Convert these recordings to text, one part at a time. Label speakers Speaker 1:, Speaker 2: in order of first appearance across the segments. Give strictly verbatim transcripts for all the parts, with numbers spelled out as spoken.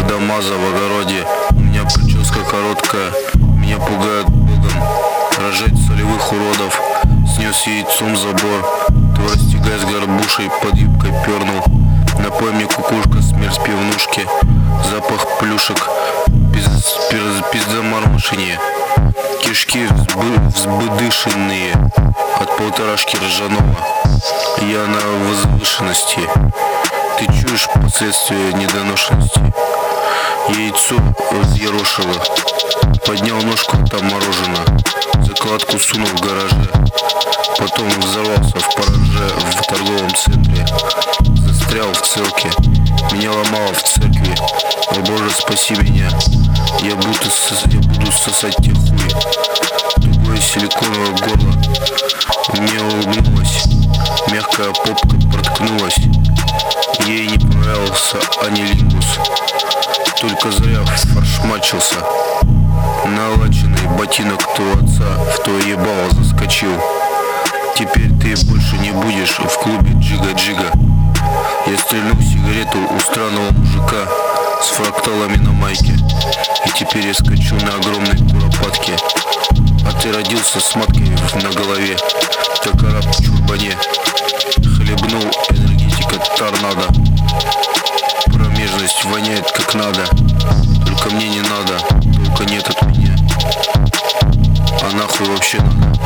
Speaker 1: Дамаза в огороде. У меня прическа короткая, меня пугает Богом. Рожать солевых уродов, снес яйцом забор. То растягай с горбушей, под юбкой пернул. Напой мне, кукушка, смерть пивнушки. Запах плюшек, пиздомармышение. Кишки взбы, взбыдышенные от полторашки ржаного. Я на возвышенности. Ты чуешь последствия недоношенности? Яйцо взъерошило. Поднял ножку, там мороженое. Закладку сунул в гараже. Потом взорвался в параже в торговом центре. Застрял в целке. Меня ломало в церкви. О боже, спаси меня. Я буду, сос... я буду сосать тебе хуй. Тугое силиконовое горло мне улыбнулось. Мягкая попка проткнулась. Ей не понравился анилингус. Только зря форшмачился. Налаченный ботинок то отца в то ебало заскочил. Теперь ты больше не будешь в клубе джига-джига. Я стрельнул сигарету у странного мужика с фракталами на майке. И теперь я скачу на огромной куропатке. А ты родился с маткой на голове, как араб в чурбане. Хлебнул энергетика торнадо. Промежность воняет как надо. Только мне не надо, только нет от меня. А нахуй вообще надо?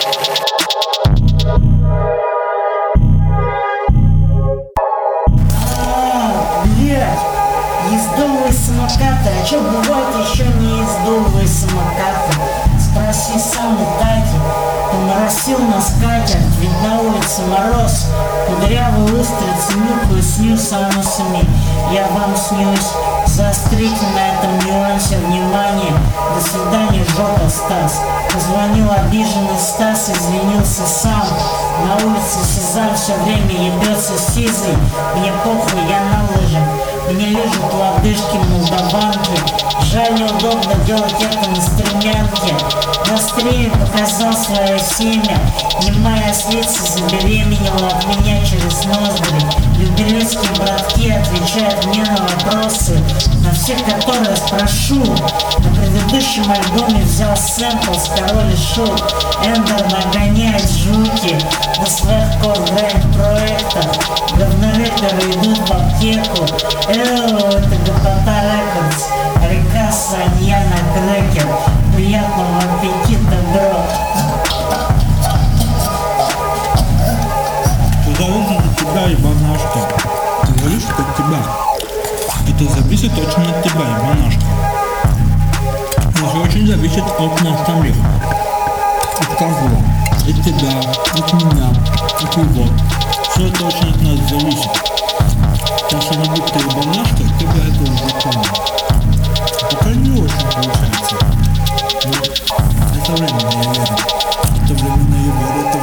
Speaker 2: Ездовые самокаты, а чё бывает еще не ездовые самокаты? Спроси сам у Тати. Поморосил на скатерть, ведь на улице мороз. Кудрявый устрицы нюхаю, снюсь анусами. Я вам снюсь. Заострите на этом нюансе внимание. До свидания, жопа, Стас. Позвонил обиженный Стас, извинился сам. На улице Сезам все время ебется сизый. Мне похуй, я на лыжах. Мне лежат лодыжки молдаванки. Жаль, неудобно делать это на стремянке. На стриме показал свое семя. Немая ослица забеременела от меня через ноздри. Люберецкие братки отвечают мне на вопросы, на все которые спрошу. На предыдущем альбоме взял сэмпл с Король и Шут. Эндер нагоняет жути до своих кор-грейнд проектов. Говнорэперы идут в аптеку. Эу, это Гопота Рекордс. Река Саньяна Крекер. Приятного аппетита, бро.
Speaker 3: Что зависит от тебя, ебанашка. Ты говоришь, что от тебя. Это зависит очень от тебя, ебанашка. Это очень зависит от нас самих. От кого? От тебя, от меня, от его. Все это очень от нас зависит. Так что не будь ты ебанашка, ты бы это уже понял. Пока не очень получается. Но это временно, я верю. Это временно, я верю.